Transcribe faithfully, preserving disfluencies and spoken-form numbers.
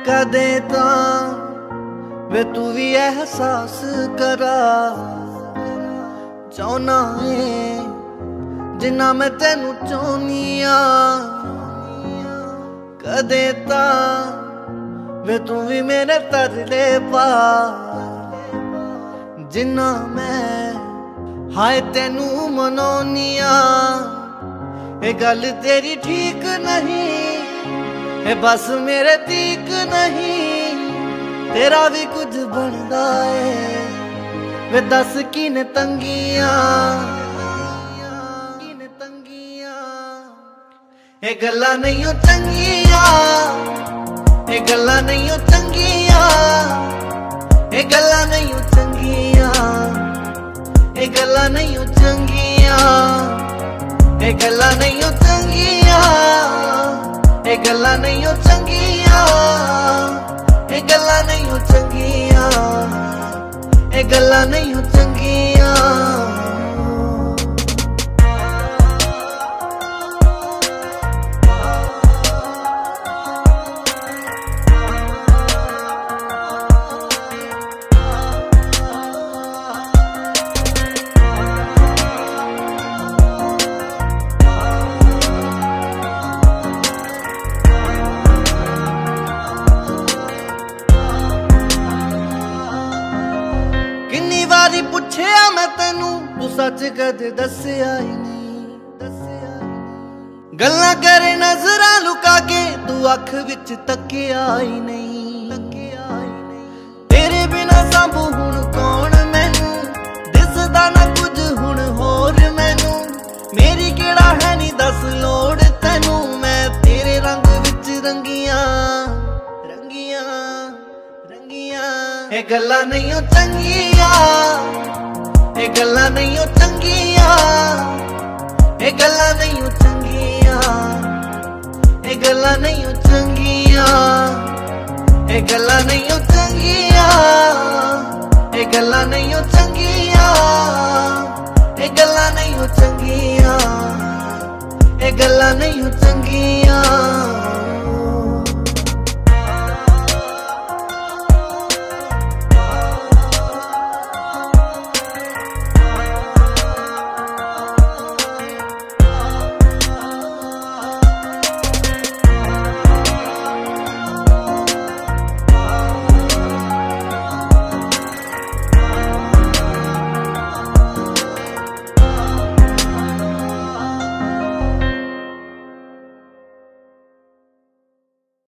कदे तां वे तू भी एहसास करा चाहना है जिन्ना मैं तेनू चाहनी आ। कदे तां वे तू भी मेरे तरले पा जिन्ना मैं हाय तेनू मनाउनी आ। ये गल तेरी ठीक नहीं, ये बस मेरे तीक नहीं, तेरा भी कुछ बनदा है वे दस किने तंगियां किने तंगियां। ये गल्लां नहीं हो चंगियां, ये गल्लां नहीं हो चंगियां, ये गल्लां नहीं हो चंगियां, ये गल्लां नहीं हो चंगियां, ये गल्लां नहीं हो चंगियां, ये गल्लां नहीं हो चंगियां, ये गल्लां नहीं हो चंगियां, ये गल्लां नहीं हो चंगियां। पुछया मैं तेनू तू सच कदे दस्या ही नहीं, दस्या ही नहीं। गल्लां करे नजरां लुका के तू अख विच तकिया ही नहीं, तकिया ही नहीं। तेरे बिना सांभू हुण कौन मैनू, दिसदा ना कुछ हुण होर मैनू। मेरी केड़ा है नी दस लोड़ तैनू, मैं तेरे रंग विच रंगियां रंगियां रंगियां। ये गल्लां नहीं हो चंगियां, ये गल्लां नहीं हो चंगियां, ये गल्लां नहीं हो चंगियां, ये गल्लां नहीं हो चंगियां, ये गल्लां नहीं हो चंगियां, ये गल्लां नहीं हो चंगियां, ये गल्लां नहीं हो चंगियां, ये गल्लां नहीं हो चंगियां।